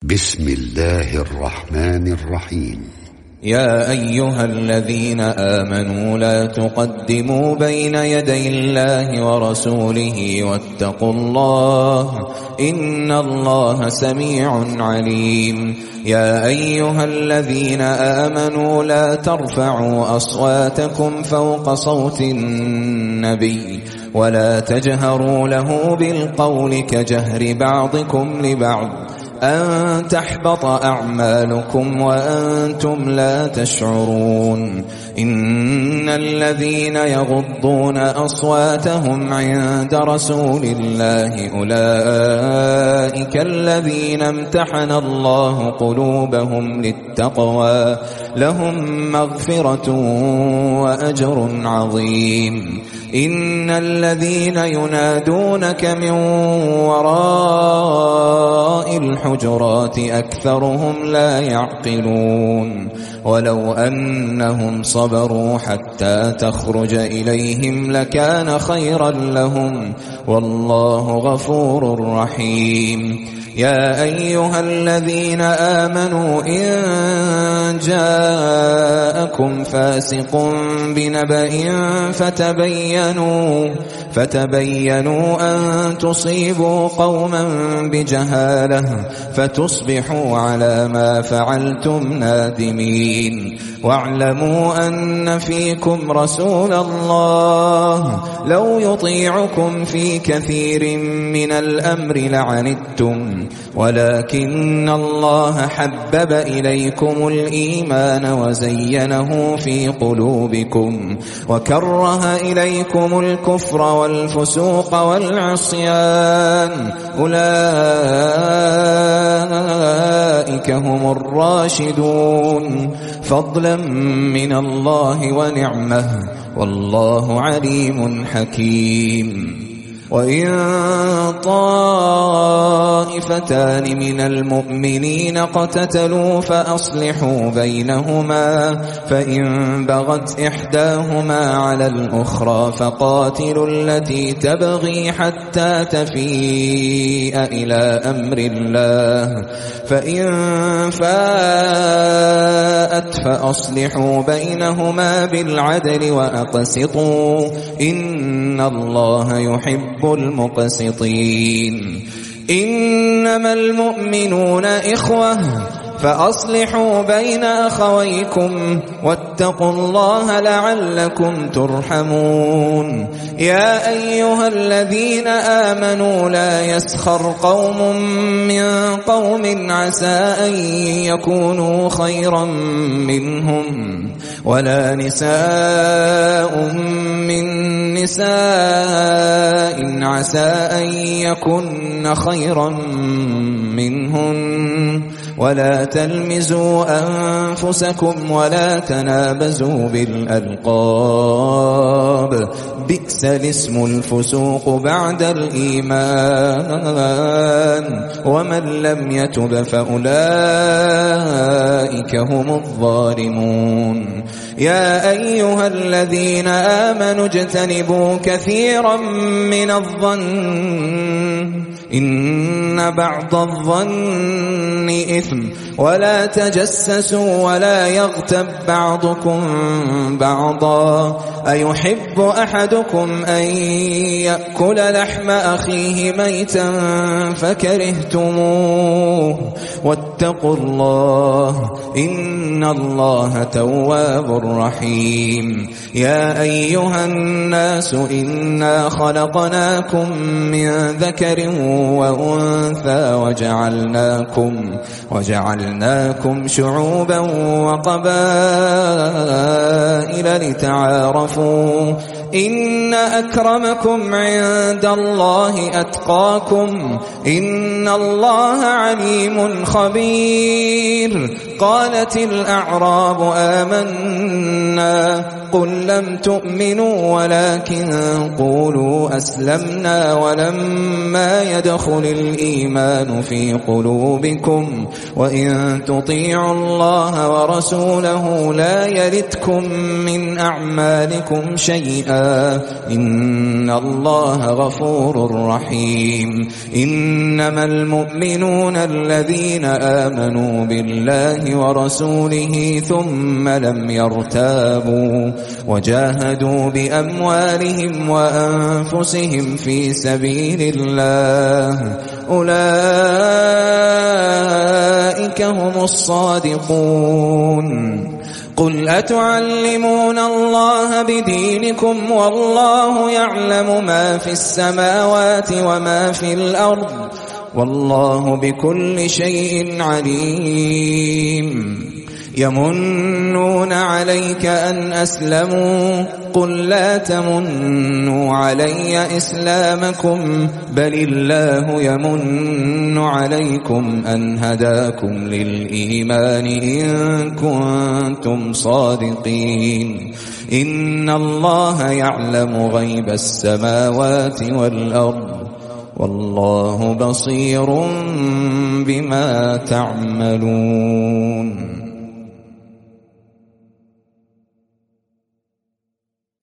بسم الله الرحمن الرحيم. يا أيها الذين آمنوا لا تقدموا بين يدي الله ورسوله واتقوا الله إن الله سميع عليم. يا أيها الذين آمنوا لا ترفعوا أصواتكم فوق صوت النبي ولا تجهروا له بالقول كجهر بعضكم لبعض أن تحبط أعمالكم وأنتم لا تشعرون. إن الذين يغضون أصواتهم عند رسول الله أولئك الذين امتحن الله قلوبهم للتقوى لهم مغفرة وأجر عظيم. إن الذين ينادونك من وراء الحجرات أكثرهم لا يعقلون. ولو أنهم صبروا حتى تخرج إليهم لكان خيرا لهم والله غفور رحيم. يا أيها الذين آمنوا إن جاءكم فاسق بنبأ فتبينوا أن تصيبوا قوما بجهالة فتصبحوا على ما فعلتم نادمين. واعلموا أن فيكم رسول الله لو يطيعكم في كثير من الأمر لعنتم ولكن الله حبب إليكم الإيمان وزينه في قلوبكم وكره إليكم الكفر والفسوق والعصيان أولئك هم الراشدون فضلا من الله ونعمه والله عليم حكيم. وإن طائفتان من المؤمنين اقتتلوا فأصلحوا بينهما فإن بغت إحداهما على الأخرى فقاتلوا التي تبغي حتى تفيء إلى أمر الله فإن فاءت فأصلحوا بينهما بالعدل وأقسطوا إن الله يحب المقسطين. إنما المؤمنون إخوة فأصلحوا بين أخويكم واتقوا الله لعلكم ترحمون. يا أيها الذين آمنوا لا يسخر قوم من قوم عسى أن يكونوا خيرا منهم ولا نساء من نساء عسى أن يكن خيرا منهن ولا تلمزوا أنفسكم ولا تنابزوا بالألقاب بئس الاسم الفسوق بعد الإيمان ومن لم يتب فأولئك هم الظالمون. يا أيها الذين آمنوا اجتنبوا كثيرا من الظن إن بعض الظن إثم ولا تجسسوا ولا يغتب بعضكم بعضا أيحب أحدكم أن يأكل لحم أخيه ميتا فكرهتموه واتقوا الله إن الله تواب رحيم. يا أيها الناس إنا خلقناكم من ذكر وأنثى وجعلناكم شعوبا وقبائل لتعارفوا إن أكرمكم عند الله أتقاكم إن الله عليم خبير. قالت الأعراب آمنا قل لم تؤمنوا ولكن قولوا أسلمنا ولما يدخل الإيمان في قلوبكم وإن تطيعوا الله ورسوله لا يلتكم من أعمالكم شيئا إن الله غفور رحيم إنما المؤمنون الذين آمنوا بالله ورسوله ثم لم يرتابوا وجاهدوا بأموالهم وأنفسهم في سبيل الله أولئك هم الصادقون قل أتعلمون الله بدينكم والله يعلم ما في السماوات وما في الأرض والله بكل شيء عليم يمنون عليك أن أسلموا قل لا تمنوا علي إسلامكم بل الله يمن عليكم أن هداكم للإيمان إن كنتم صادقين إن الله يعلم غيب السماوات والأرض والله بصير بما تعملون